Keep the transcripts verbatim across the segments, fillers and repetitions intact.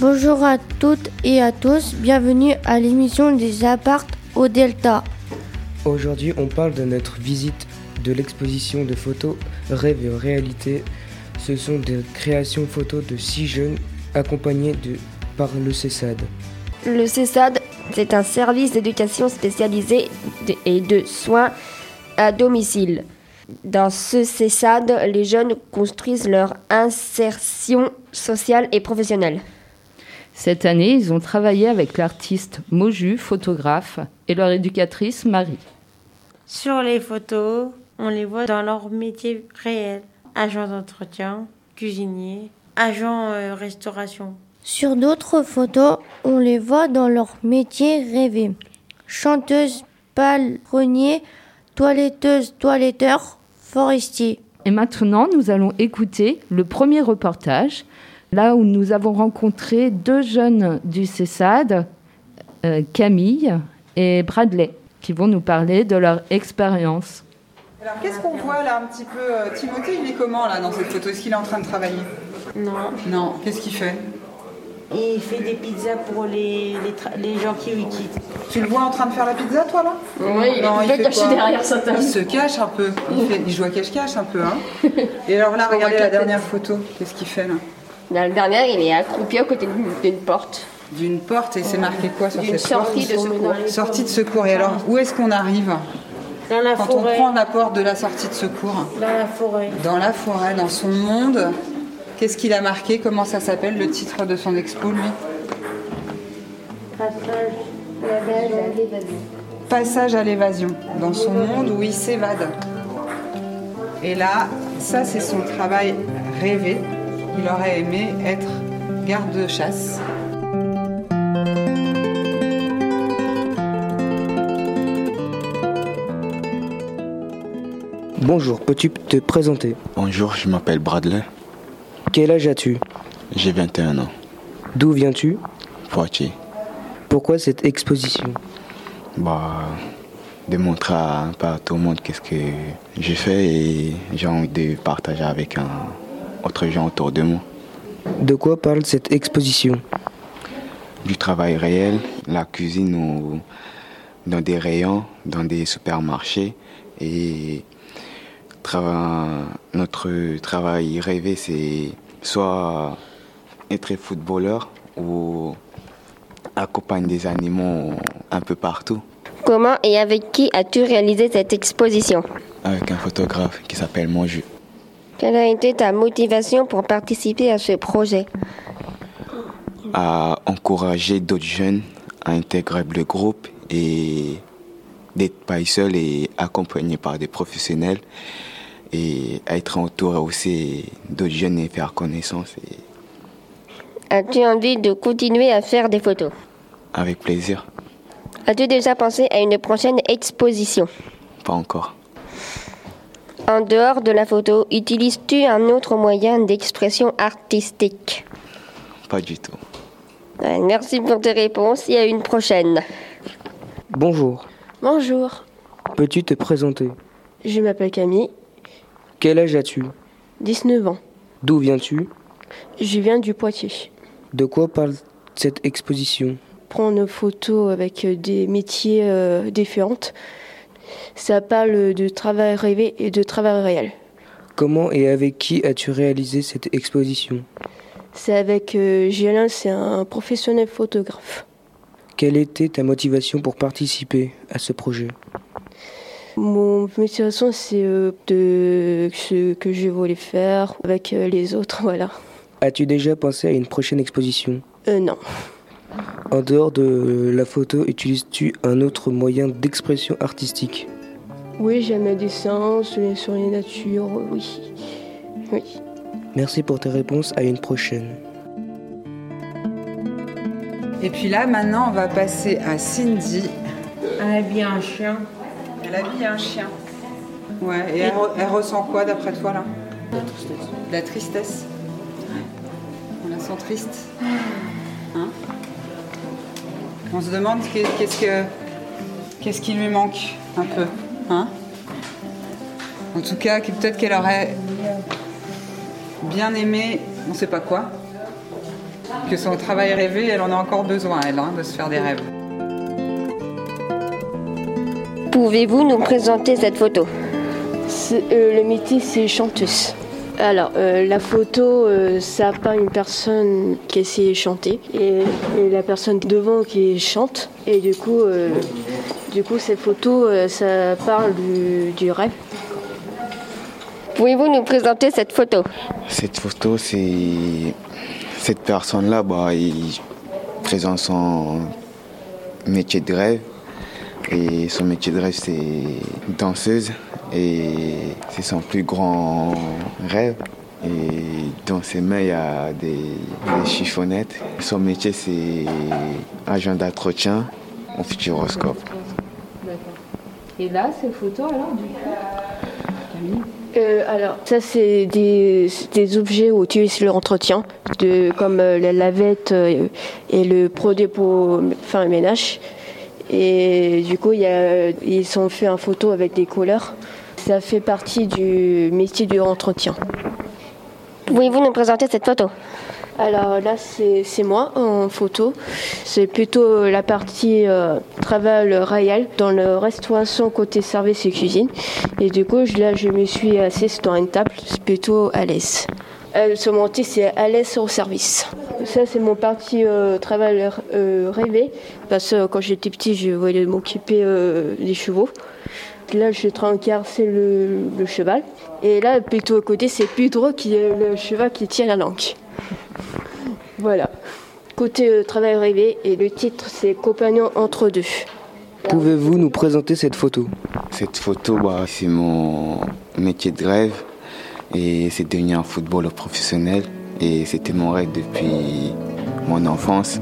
Bonjour à toutes et à tous, bienvenue à l'émission des Apparts au Delta. Aujourd'hui, on parle de notre visite de l'exposition de photos Rêve et réalité. Ce sont des créations photos de six jeunes accompagnés de, par le CESAD. Le CESAD, c'est un service d'éducation spécialisé de, et de soins à domicile. Dans ce CESAD, les jeunes construisent leur insertion sociale et professionnelle. Cette année, ils ont travaillé avec l'artiste Moju, photographe, et leur éducatrice Marie. Sur les photos, on les voit dans leur métier réel. Agent d'entretien, cuisinier, agent euh, restauration. Sur d'autres photos, on les voit dans leur métier rêvé. Chanteuse, palefrenier, toiletteuse, toiletteur, forestier. Et maintenant, nous allons écouter le premier reportage, là où nous avons rencontré deux jeunes du CESAD, euh, Camille et Bradley, qui vont nous parler de leur expérience. Alors, qu'est-ce qu'on voit là un petit peu euh, Timothée, il est comment là dans cette photo? Est-ce qu'il est en train de travailler? Non. Non, qu'est-ce qu'il fait? Il fait des pizzas pour les, les, tra- les gens qui quittent. Tu le vois en train de faire la pizza, toi là? Oui, il non, est il fait fait caché quoi? derrière sa table. Il se cache un peu. Il, fait, il joue à cache-cache un peu. Hein. Et alors là, regardez la dernière photo. Qu'est-ce qu'il fait là? Dans la dernière, il est accroupi à côté d'une, d'une porte. D'une porte, et c'est marqué quoi sur D'une cette porte? sortie de secours. Sortie de secours. Et alors, où est-ce qu'on arrive Dans la quand forêt. on prend la porte de la sortie de secours? Dans la forêt. Dans la forêt, dans son monde. Qu'est-ce qu'il a marqué? Comment ça s'appelle le titre de son expo, lui? Passage à l'évasion, dans son monde où il s'évade. Et là, ça c'est son travail rêvé. Il aurait aimé être garde-chasse. Bonjour, peux-tu te présenter? Bonjour, je m'appelle Bradley. Quel âge as-tu? J'ai vingt et un ans. D'où viens-tu? Poitiers. Pourquoi cette exposition? Bah, de montrer à, un peu à tout le monde qu'est-ce que j'ai fait et j'ai envie de partager avec un autre gens autour de moi. De quoi parle cette exposition? Du travail réel, la cuisine ou dans des rayons, dans des supermarchés. Et trava- notre travail rêvé, c'est soit être footballeur ou accompagner des animaux un peu partout. Comment et avec qui as-tu réalisé cette exposition? Avec un photographe qui s'appelle Moju. Quelle a été ta motivation pour participer à ce projet? À encourager d'autres jeunes à intégrer le groupe et d'être pas seul et accompagné par des professionnels et être entouré aussi d'autres jeunes et faire connaissance. Et As-tu envie de continuer à faire des photos? avec plaisir. As-tu déjà pensé à une prochaine exposition? Pas encore. En dehors de la photo, utilises-tu un autre moyen d'expression artistique? Pas du tout. Ouais, merci pour tes réponses et à une prochaine. Bonjour, Bonjour, peux-tu te présenter? je m'appelle Camille, Quel âge as-tu? dix-neuf ans. D'où viens-tu? Je viens du Poitiers. De quoi parle cette exposition? Prendre une photo avec des métiers euh, différents. Ça parle de travail rêvé et de travail réel. Comment et avec qui as-tu réalisé cette exposition? C'est avec euh, Gélin, c'est un professionnel photographe. Quelle était ta motivation pour participer à ce projet? Mon motivation, c'est euh, de ce que je voulais faire avec euh, les autres, voilà. As-tu déjà pensé à une prochaine exposition? Euh, non. En dehors de la photo, utilises-tu un autre moyen d'expression artistique? Oui, j'aime le dessin, sur les, sur les natures, oui. Oui. Merci pour tes réponses, à une prochaine. Et puis là, maintenant, on va passer à Cindy. Elle a bien un chien. Elle habille un chien. Ouais, et elle, re- elle ressent quoi d'après toi là? La tristesse. La tristesse. On la sent triste. Hein? On se demande qu'est- qu'est-ce que qu'est-ce qui lui manque un peu, hein? En tout cas, que- peut-être qu'elle aurait bien aimé, on sait pas quoi, Que son travail rêvé, elle en a encore besoin, elle, hein, de se faire des rêves. Pouvez-vous nous présenter cette photo ? C'est, euh, le métier, c'est chanteuse. Alors, euh, la photo, euh, ça peint une personne qui essaie de chanter et, et la personne devant qui chante. Et du coup, euh, du coup cette photo, euh, ça parle du, du rêve. Pouvez-vous nous présenter cette photo ? Cette photo, c'est... Cette personne-là, bah, il présente son métier de rêve. Et son métier de rêve, c'est danseuse. Et c'est son plus grand rêve. Et dans ses mains, il y a des, des chiffonnettes. Son métier, c'est agent d'entretien au Futuroscope. D'accord. Et là, ces photos, alors, du coup, Camille ? Euh, alors, ça, c'est des, des objets où tu utilises l'entretien, de, comme euh, la lavette euh, et le produit pour faire le ménage. Et du coup, il y a, ils sont faits en photo avec des couleurs. Ça fait partie du métier du entretien. Pouvez-vous nous présenter cette photo ? Alors là, c'est, c'est moi en photo. C'est plutôt la partie euh, travail réel dans la restauration côté service et cuisine. Et du coup, là, je me suis assise dans une table. C'est plutôt à l'aise. Euh, ce métier, c'est à l'aise au service. Ça, c'est mon parti euh, travail euh, rêvé. Parce que quand j'étais petit, je voulais m'occuper euh, des chevaux. Là, je suis en train de caresser le, le cheval. Et là, plutôt à côté, c'est Pedro qui est le cheval qui tient la langue. Voilà. Côté euh, travail rêvé, et le titre, c'est Compagnon entre deux. Pouvez-vous nous présenter cette photo ? Cette photo, bah, c'est mon métier de rêve. Et c'est devenir un footballeur professionnel. Et c'était mon rêve depuis mon enfance.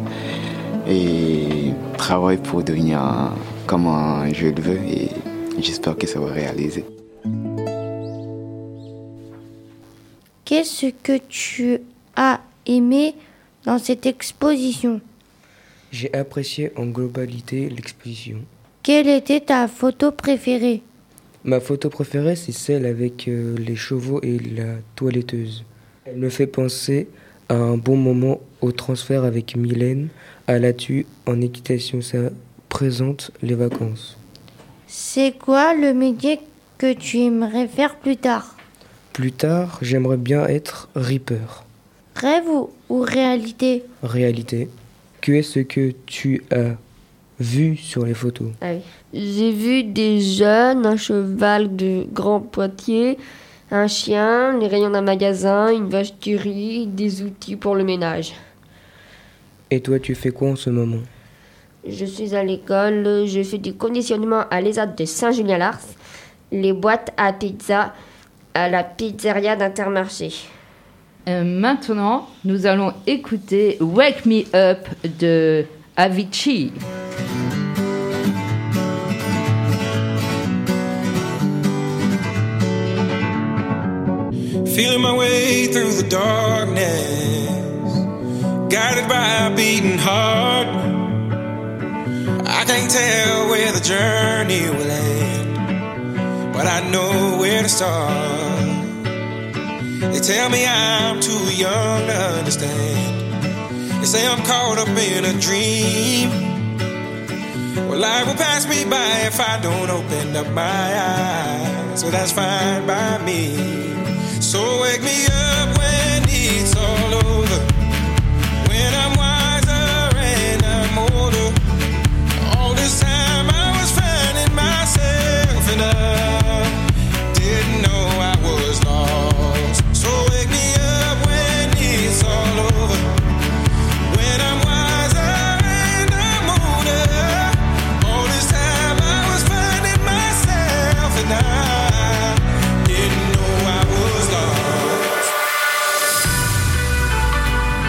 Et travaille pour devenir un, comme un, je le veux. Et j'espère que ça va réaliser. Qu'est-ce que tu as aimé dans cette exposition ? J'ai apprécié en globalité l'exposition. Quelle était ta photo préférée ? Ma photo préférée, c'est celle avec euh, les chevaux et la toiletteuse. Elle me fait penser à un bon moment au transfert avec Mylène à Latu en équitation. Ça présente les vacances. C'est quoi le métier que tu aimerais faire plus tard ? Plus tard, j'aimerais bien être Reaper. Rêve ou, ou réalité ? Réalité. Que est-ce que tu as vu sur les photos ? Ah oui. J'ai vu des jeunes, un cheval de grand Poitiers, un chien, les rayons d'un magasin, une vache qui rit, des outils pour le ménage. Et toi, tu fais quoi en ce moment ? Je suis à l'école, je fais du conditionnement à l'E S A D de Saint-Julien-Lars, les boîtes à pizza à la pizzeria d'Intermarché. Euh, maintenant, nous allons écouter Wake Me Up de Avicii. Feeling my way through the darkness, guided by a beating heart. I can't tell where the journey will end, but I know where to start. They tell me I'm too young to understand. They say I'm caught up in a dream. Well, life will pass me by if I don't open up my eyes. So that's fine by me. So wake me up when it's all over, when I'm wiser and I'm older. All this time I was finding myself and I didn't know I was lost. So wake me up when it's all over, when I'm wiser and I'm older. All this time I was finding myself and I didn't know I was lost.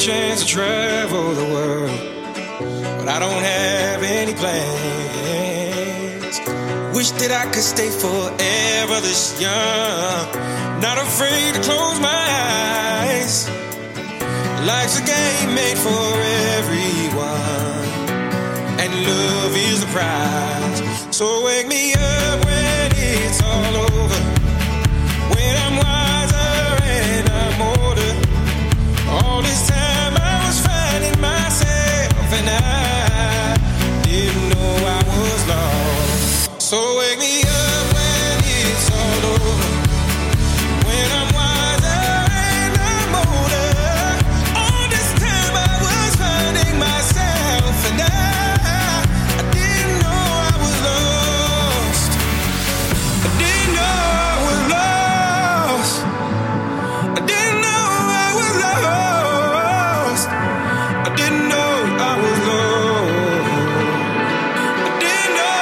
chance to travel the world, but I don't have any plans. Wish that I could stay forever this young, not afraid to close my eyes. Life's a game made for everyone, and love is the prize. So wake me up when it's all over, when I'm wiser and I'm older. All this time I was finding myself, and I didn't know I was lost. So wake me up when it's all over, when I'm wiser and I'm older. All this time I was finding myself, and I, I didn't know I was lost. I didn't know I was lost. I didn't know I was lost. I didn't know I was lost. I didn't know.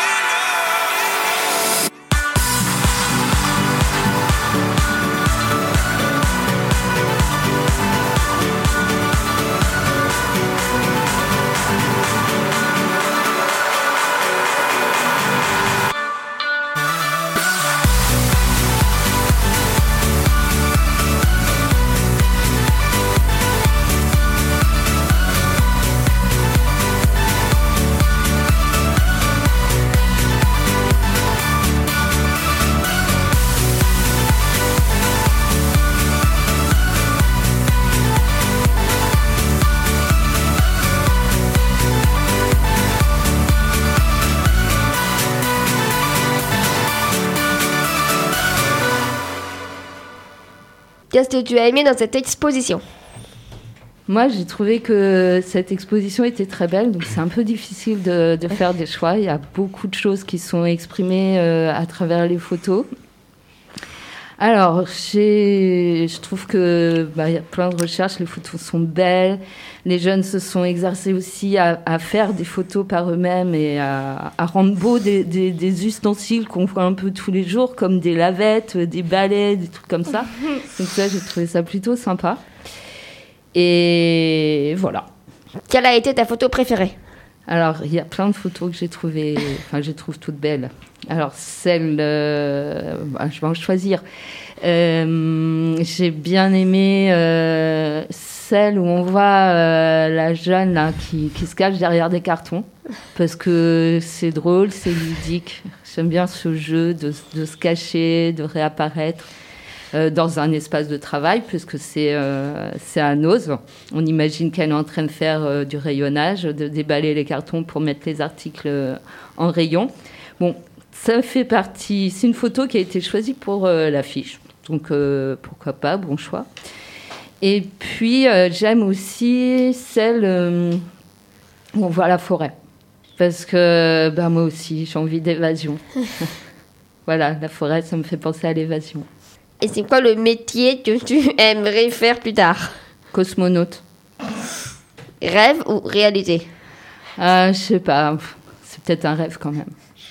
Qu'est-ce que tu as aimé dans cette exposition? Moi, j'ai trouvé que cette exposition était très belle, donc c'est un peu difficile de, de faire des choix. Il y a beaucoup de choses qui sont exprimées euh, à travers les photos. Alors, j'ai, je trouve que bah, y a plein de recherches, les photos sont belles. Les jeunes se sont exercés aussi à, à faire des photos par eux-mêmes et à, à rendre beaux des, des, des ustensiles qu'on voit un peu tous les jours, comme des lavettes, des balais, des trucs comme ça. Donc ça, j'ai trouvé ça plutôt sympa. Et voilà. Quelle a été ta photo préférée? Alors, il y a plein de photos que j'ai trouvées, enfin, je les trouve toutes belles. Alors, celle, euh, bah, je vais en choisir. Euh, j'ai bien aimé euh, celle où on voit euh, la jeune là, qui, qui se cache derrière des cartons, parce que c'est drôle, c'est ludique. J'aime bien ce jeu de, de se cacher, de réapparaître euh, dans un espace de travail, puisque c'est, euh, c'est à Nose. On imagine qu'elle est en train de faire euh, du rayonnage, de déballer les cartons pour mettre les articles euh, en rayon. Bon, ça fait partie... C'est une photo qui a été choisie pour euh, l'affiche. Donc, euh, pourquoi pas, bon choix. Et puis, euh, j'aime aussi celle euh, où on voit la forêt. Parce que bah, moi aussi, j'ai envie d'évasion. Voilà, la forêt, ça me fait penser à l'évasion. Et c'est quoi le métier que tu aimerais faire plus tard? Cosmonaute. Rêve ou réalité? euh, Je sais pas, c'est peut-être un rêve quand même.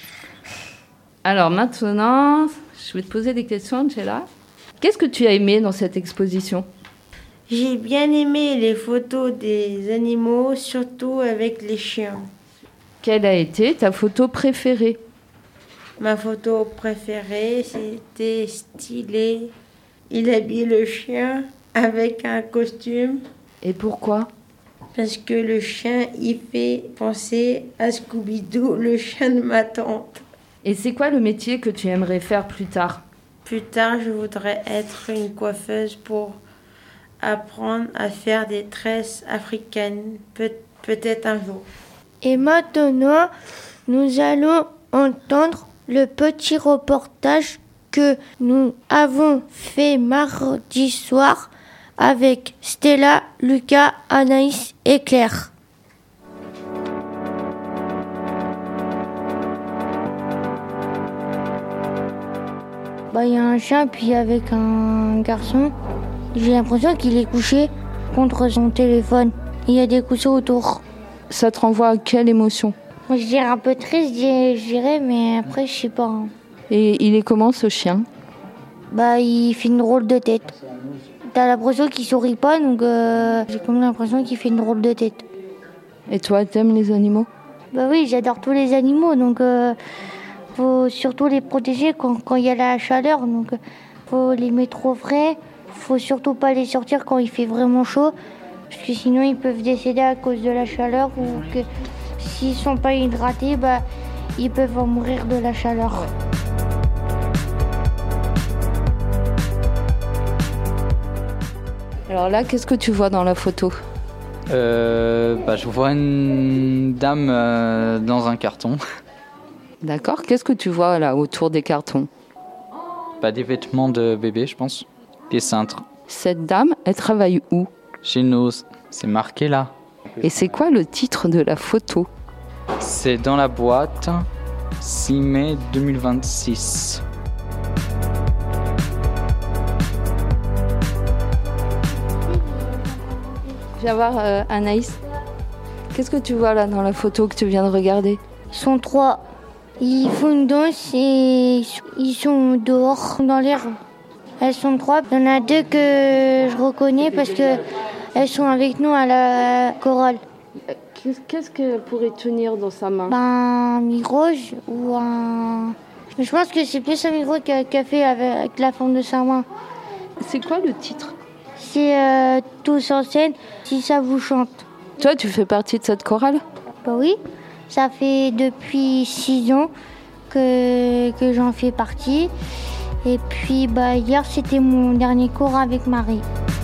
Alors maintenant, je vais te poser des questions, Angela. Qu'est-ce que tu as aimé dans cette exposition? J'ai bien aimé les photos des animaux, surtout avec les chiens. Quelle a été ta photo préférée? Ma photo préférée, c'était stylé. Il habille le chien avec un costume. Et pourquoi? Parce que le chien, il fait penser à Scooby-Doo, le chien de ma tante. Et c'est quoi le métier que tu aimerais faire plus tard? Plus tard, je voudrais être une coiffeuse pour apprendre à faire des tresses africaines, Pe- peut-être un jour. Et maintenant, nous allons entendre le petit reportage que nous avons fait mardi soir avec Stella, Lucas, Anaïs et Claire. Bah, il y a un chien puis avec un garçon. J'ai l'impression qu'il est couché contre son téléphone. Il y a des coussins autour. Ça te renvoie à quelle émotion? Moi, je dirais un peu triste, je dirais, mais après, je sais pas. Hein. Et il est comment, ce chien? Bah, il fait une drôle de tête. t'as l'impression qu'il sourit pas, donc euh, j'ai comme l'impression qu'il fait une drôle de tête. Et toi, t'aimes les animaux? Bah oui, j'adore tous les animaux, donc euh, faut surtout les protéger quand quand il y a la chaleur, donc faut les mettre au frais. Faut surtout pas les sortir quand il fait vraiment chaud, parce que sinon ils peuvent décéder à cause de la chaleur ou que s'ils sont pas hydratés, bah ils peuvent en mourir de la chaleur. Alors là, qu'est-ce que tu vois dans la photo? euh, bah, Je vois une dame euh, dans un carton. D'accord. Qu'est-ce que tu vois là autour des cartons? Bah, des vêtements de bébé, je pense. Des cintres. Cette dame, elle travaille où? Chez nous, c'est marqué là. Et c'est quoi le titre de la photo? C'est dans la boîte, six mai deux mille vingt-six. Viens voir euh, Anaïs. Qu'est-ce que tu vois là dans la photo que tu viens de regarder? Ils sont trois. Ils font une danse et ils sont dehors dans l'herbe. Elles sont trois. Il y en a deux que je reconnais parce que elles sont avec nous à la chorale. Qu'est-ce qu'elle pourrait tenir dans sa main? Ben, un miroge ou un... Je pense que c'est plus un miroge qu'elle a fait avec la forme de sa main. C'est quoi le titre? C'est euh, Tous en scène, si ça vous chante. Toi, tu fais partie de cette chorale? Bah oui, ça fait depuis six ans que, que j'en fais partie. Et puis bah, hier, c'était mon dernier cours avec Marie.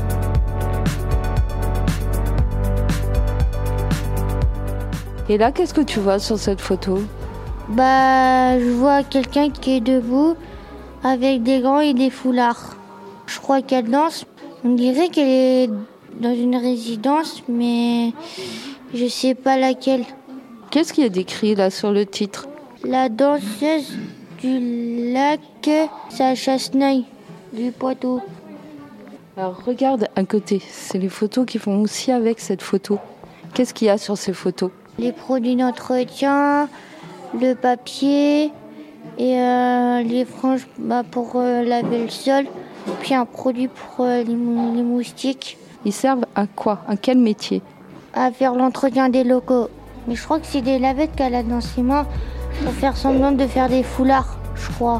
Et là, qu'est-ce que tu vois sur cette photo? Bah, je vois quelqu'un qui est debout avec des gants et des foulards. Je crois qu'elle danse. On dirait qu'elle est dans une résidence, mais je sais pas laquelle. Qu'est-ce qui est décrit là sur le titre? La danseuse du lac, c'est à Chasseneuil, du Poitou. Alors regarde à côté, c'est les photos qui font aussi avec cette photo. Qu'est-ce qu'il y a sur ces photos? Les produits d'entretien, le papier et euh, les franges bah, pour euh, laver le sol, puis un produit pour euh, les, mou- les moustiques. Ils servent à quoi? À quel métier? À faire l'entretien des locaux. Mais je crois que c'est des lavettes qu'elle a dans ses mains pour faire semblant de faire des foulards, je crois.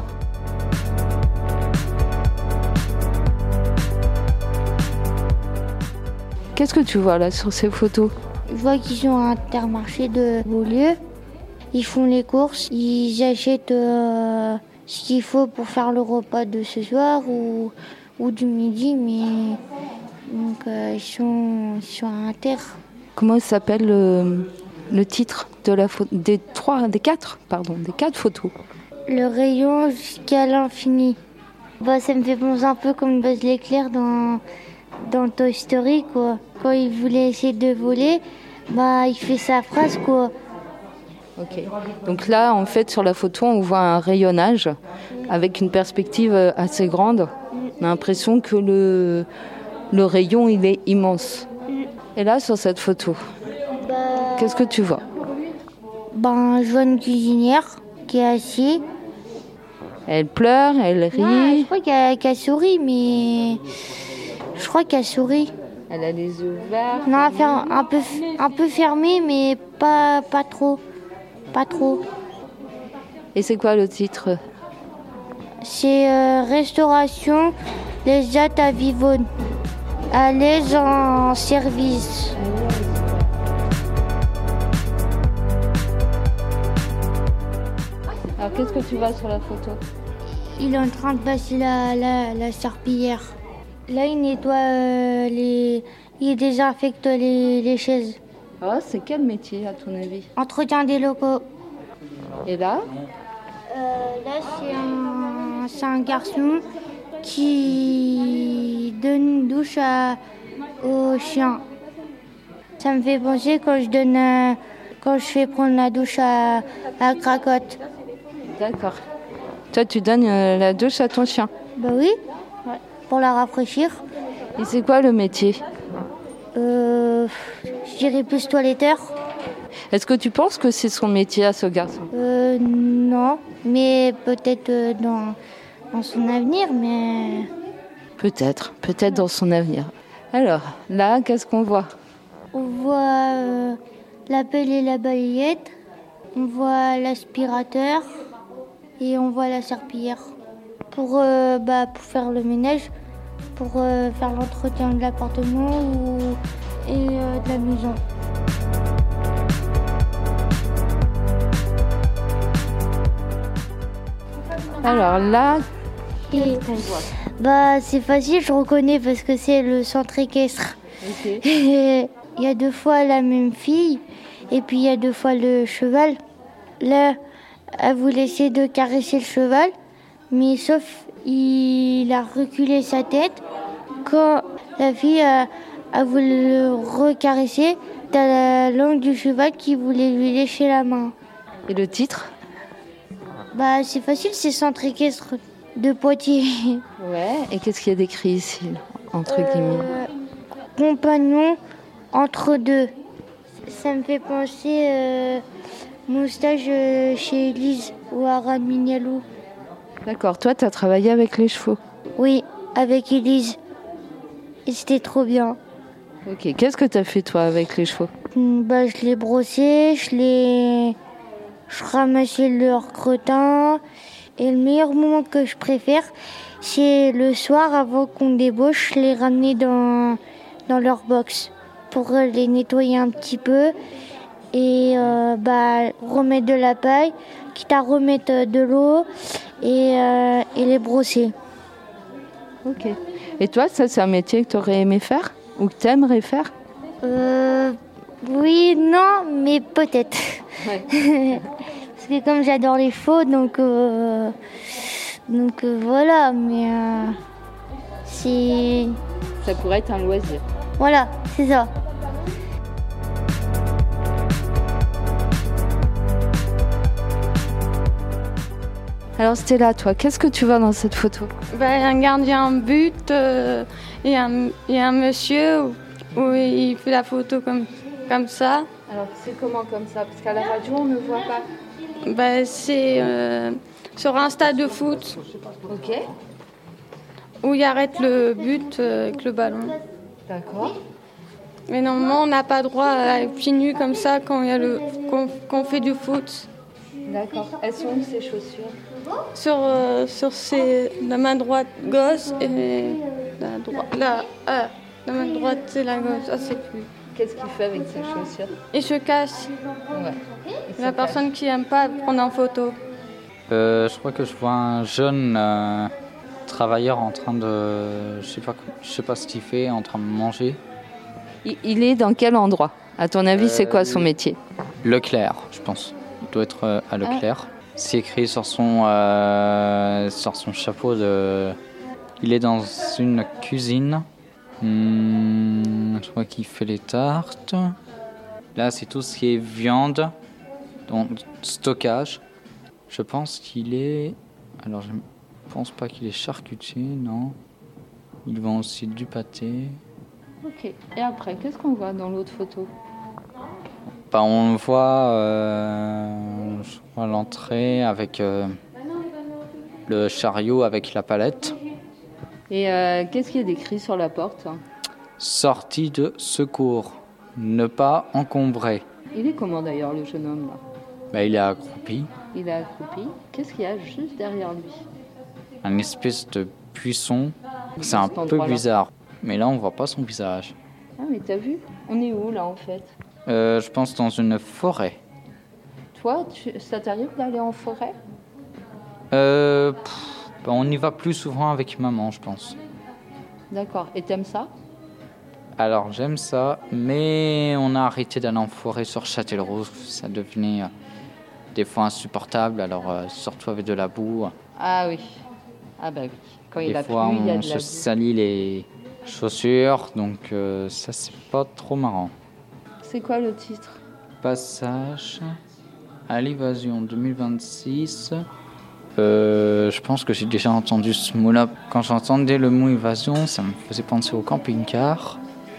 Qu'est-ce que tu vois là sur ces photos? Je vois qu'ils sont à Intermarché de Beaulieu. Ils font les courses, ils achètent euh, ce qu'il faut pour faire le repas de ce soir ou, ou du midi, mais donc euh, ils, sont, ils sont à Inter. Comment s'appelle le, le titre de la photo? Des trois, des quatre, pardon, des quatre photos. Le rayon jusqu'à l'infini. Bah, ça me fait penser un peu comme Buzz l'éclair dans, dans Toy Story, quoi. Quand il voulait essayer de voler, bah, il fait sa phrase, quoi. Ok. Donc là, en fait, sur la photo, on voit un rayonnage avec une perspective assez grande. On a l'impression que le, le rayon, il est immense. Et là, sur cette photo, Bah, qu'est-ce que tu vois? Ben, je vois une cuisinière qui est assise. Elle pleure, elle rit. Non, je crois qu'elle, qu'elle sourit, mais je crois qu'elle sourit. Elle a les yeux ouverts. Non, elle fait un, un peu, un peu fermé, mais pas, pas trop. Pas trop. Et c'est quoi le titre? C'est euh, Restauration Les Hâtes à Vivonne. À l'aise en service. Alors qu'est-ce que tu vois sur la photo? Il est en train de passer la, la, la serpillière. Là, il nettoie euh, les... Il désinfecte les, les chaises. Ah, c'est quel métier à ton avis? Entretien des locaux. Et là? Euh, là, c'est un, c'est un garçon qui donne une douche à, au chien. Ça me fait penser quand je donne, euh, quand je fais prendre la douche à, à Cracotte. D'accord. Toi, tu donnes euh, la douche à ton chien? Bah oui, ouais. Pour la rafraîchir. Et c'est quoi le métier? Euh, je dirais plus toiletteur. Est-ce que tu penses que c'est son métier à ce garçon? Euh, non, mais peut-être euh, dans, dans son avenir, mais Peut-être, peut-être dans son avenir. Alors, là, qu'est-ce qu'on voit? On voit euh, la pelle et la balayette, on voit l'aspirateur et on voit la serpillière. Pour, euh, bah, pour faire le ménage, pour euh, faire l'entretien de l'appartement ou, et euh, de la maison. Alors là, Et, bah, c'est facile, je reconnais parce que c'est le centre équestre. okay. Il y a deux fois la même fille et puis il y a deux fois le cheval. Là, elle voulait essayer de caresser le cheval, mais sauf il a reculé sa tête. Quand la fille a, a voulu le recaresser, t'as la langue du cheval qui voulait lui lécher la main. Et le titre? Bah, c'est facile, c'est centre équestre de Poitiers. Ouais. Et qu'est-ce qu'il y a d'écrit ici, entre guillemets? Euh, compagnon entre deux. Ça me fait penser euh, mon stage euh, chez Élise ou à Radmignalou. D'accord. Toi, tu as travaillé avec les chevaux? Oui, avec Élise. Et c'était trop bien. Ok. Qu'est-ce que tu as fait, toi, avec les chevaux? Bah, je l'ai brossé, je l'ai... Je ramassais leur crottin. Et le meilleur moment que je préfère, c'est le soir avant qu'on débauche, je les ramener dans, dans leur box pour les nettoyer un petit peu et euh, bah, remettre de la paille, quitte à remettre de l'eau et, euh, et les brosser. Ok. Et toi, ça, c'est un métier que tu aurais aimé faire ou que tu aimerais faire? euh, Oui, non, mais peut-être. Ouais. Parce que comme j'adore les chevaux, donc, euh, donc euh, voilà, mais euh, c'est... Ça pourrait être un loisir. Voilà, c'est ça. Alors Stella, toi, qu'est-ce que tu vois dans cette photo? Ben, un gardien en but euh, et, un, et un monsieur où, où il fait la photo comme, comme ça. Alors c'est comment comme ça? Parce qu'à la radio, on ne voit pas. Ben, c'est euh, sur un stade de foot. Ok. Où il arrête le but euh, avec le ballon. D'accord. Mais normalement, on n'a pas droit à être pieds nus comme ça quand il y a le qu'on, qu'on fait du foot. D'accord. Elles sont où ces chaussures? Sur euh, sur ses, la main droite gauche et la droite la ah, la main droite c'est la gauche. Ah, c'est plus. Qu'est-ce qu'il fait avec ses chaussures? Il se cache. Ouais. La personne qui n'aime pas prendre en photo. Euh, je crois que je vois un jeune euh, travailleur en train de, je sais pas, je sais pas ce qu'il fait, en train de manger. Il, il est dans quel endroit? À ton avis, euh, c'est quoi son métier? Leclerc, je pense. Il doit être euh, à Leclerc. Ah. C'est écrit sur son euh, sur son chapeau de. Il est dans une cuisine. Hum, je crois qu'il fait les tartes. Là, c'est tout ce qui est viande, donc stockage. Je pense qu'il est... Alors, je ne pense pas qu'il est charcutier, non. Il vend aussi du pâté. Ok. Et après, qu'est-ce qu'on voit dans l'autre photo? Bah, on voit, euh, je vois l'entrée avec euh, le chariot avec la palette. Et euh, qu'est-ce qui est décrit sur la porte? Sortie de secours. Ne pas encombrer. Il est comment d'ailleurs le jeune homme là? Bah, il est accroupi. Il est accroupi. Qu'est-ce qu'il y a juste derrière lui? Un espèce de buisson. C'est un peu bizarre. Mais là, on voit pas son visage. Ah, mais t'as vu? On est où là en fait? euh, Je pense dans une forêt. Toi, tu... ça t'arrive d'aller en forêt? Euh... Pff, bah, on y va plus souvent avec maman, je pense. D'accord. Et t'aimes ça? Alors, j'aime ça, mais on a arrêté d'aller en forêt sur Châtellerault. Ça devenait euh, des fois insupportable, alors euh, surtout avec de la boue. Ah oui. Ah bah oui. Quand il des a fois, plu, il y a on de la boue. se salit les chaussures, donc euh, ça, c'est pas trop marrant. C'est quoi le titre? Passage à l'évasion deux mille vingt-six. Euh, je pense que j'ai déjà entendu ce mot-là. Quand j'entendais le mot évasion, ça me faisait penser au camping-car.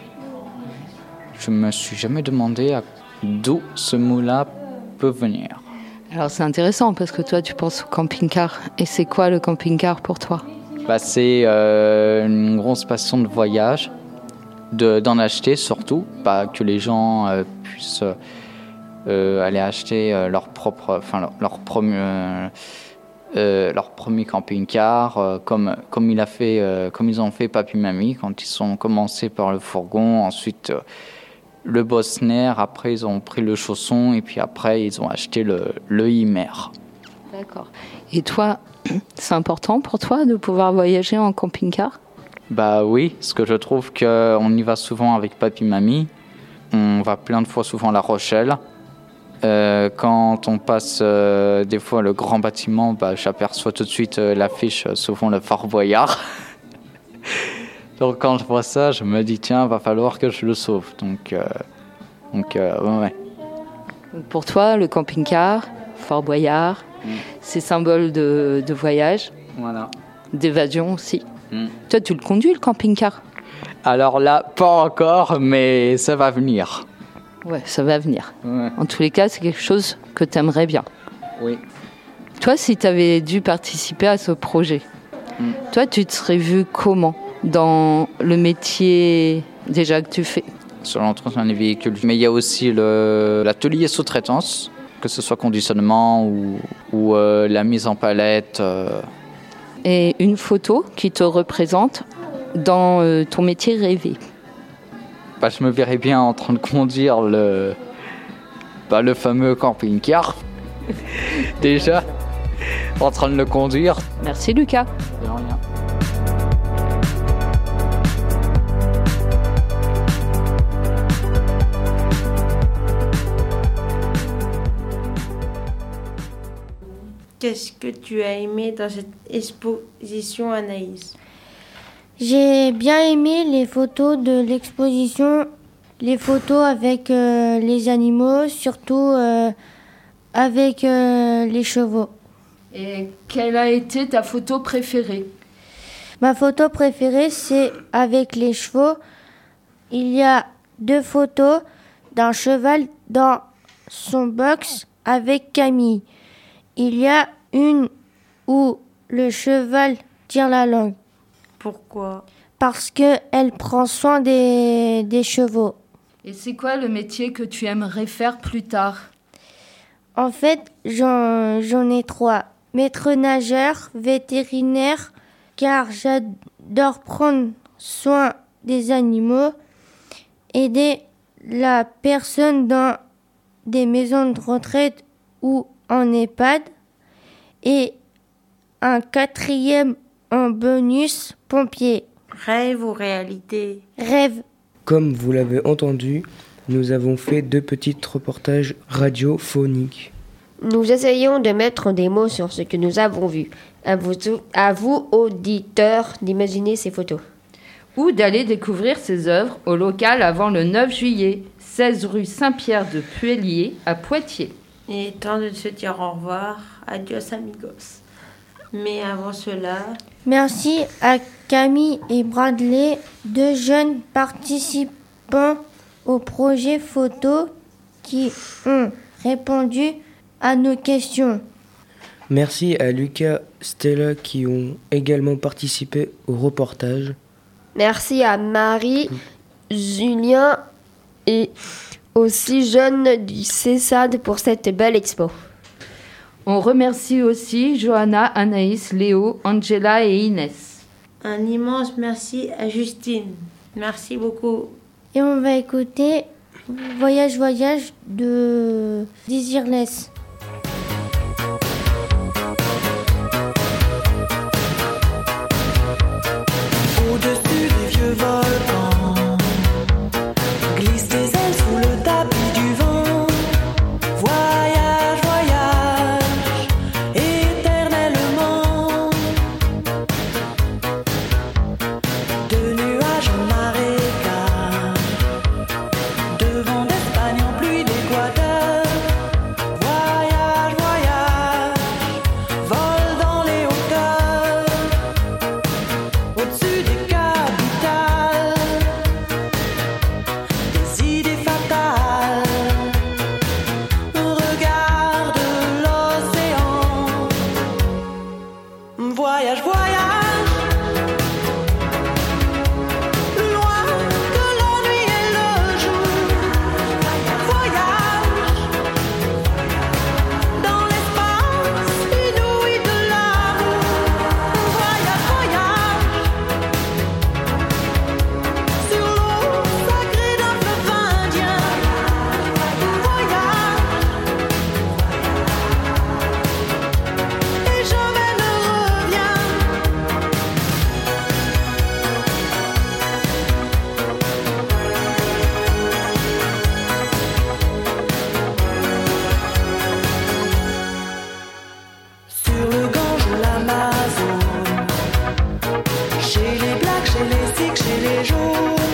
Je me suis jamais demandé à d'où ce mot-là peut venir. Alors c'est intéressant parce que toi tu penses au camping-car. Et c'est quoi le camping-car pour toi? bah, c'est euh, une grosse passion de voyage, de, d'en acheter surtout, pas que les gens euh, puissent euh, aller acheter euh, leur propre, enfin leur, leur premier, euh, euh, leur premier camping-car, euh, comme comme il a fait, euh, comme ils ont fait papy mamie quand ils ont commencé par le fourgon, ensuite euh, le Bosner, après ils ont pris le chausson et puis après ils ont acheté le le Ymer. D'accord. Et toi, c'est important pour toi de pouvoir voyager en camping-car ? Bah oui, parce que je trouve qu'on y va souvent avec papy mamie. On va plein de fois souvent à La Rochelle. Euh, quand on passe euh, des fois le grand bâtiment, bah, j'aperçois tout de suite euh, l'affiche, euh, souvent le Fort Boyard. Donc quand je vois ça, je me dis tiens, va falloir que je le sauve. Donc, euh, donc euh, ouais. Pour toi, le camping-car, Fort Boyard, mm. c'est symbole de, de voyage, voilà. d'évasion aussi. Mm. Toi, tu le conduis, le camping-car ? Alors là, pas encore, mais ça va venir. Ouais, ça va venir. Ouais. En tous les cas, c'est quelque chose que tu aimerais bien. Oui. Toi, si tu avais dû participer à ce projet, mm. toi, tu te serais vu comment dans le métier déjà que tu fais ? Sur l'entretien des véhicules. Mais il y a aussi le, l'atelier sous-traitance, que ce soit conditionnement ou, ou euh, la mise en palette. Euh. Et une photo qui te représente dans euh, ton métier rêvé. Bah, je me verrais bien en train de conduire le, bah, le fameux camping-car. Déjà, en train de le conduire. Merci Lucas. De rien. Qu'est-ce que tu as aimé dans cette exposition, Anaïs ? J'ai bien aimé les photos de l'exposition, les photos avec euh, les animaux, surtout euh, avec euh, les chevaux. Et quelle a été ta photo préférée ? Ma photo préférée, c'est avec les chevaux. Il y a deux photos d'un cheval dans son box avec Camille. Il y a une où le cheval tire la langue. Pourquoi ? Parce qu'elle prend soin des, des chevaux. Et c'est quoi le métier que tu aimerais faire plus tard ? En fait, j'en, j'en ai trois. Maître nageur, vétérinaire, car j'adore prendre soin des animaux, aider la personne dans des maisons de retraite ou en EHPAD, et un quatrième en bonus, pompier. Rêve ou réalité ? Rêve. Comme vous l'avez entendu, nous avons fait deux petits reportages radiophoniques. Nous essayons de mettre des mots sur ce que nous avons vu. À vous, à vous auditeurs, d'imaginer ces photos. Ou d'aller découvrir ses œuvres au local avant le neuf juillet, seize rue Saint-Pierre de Puellier à Poitiers. Il est temps de se dire au revoir. Adios amigos. Mais avant cela... Merci à Camille et Bradley, deux jeunes participants au projet photo qui ont répondu à nos questions. Merci à Lucas, Stella qui ont également participé au reportage. Merci à Marie, Julien et aussi jeunes du CESAD pour cette belle expo. On remercie aussi Johanna, Anaïs, Léo, Angela et Inès. Un immense merci à Justine. Merci beaucoup. Et on va écouter Voyage, Voyage de Desireless. Au-dessus des vieux volcans, glisse des ailes sous le tapis du vent. Voyage, voyage, éternellement. De nuages en marécage, de vent d'Espagne en pluie d'Équateur. Voyage, jour.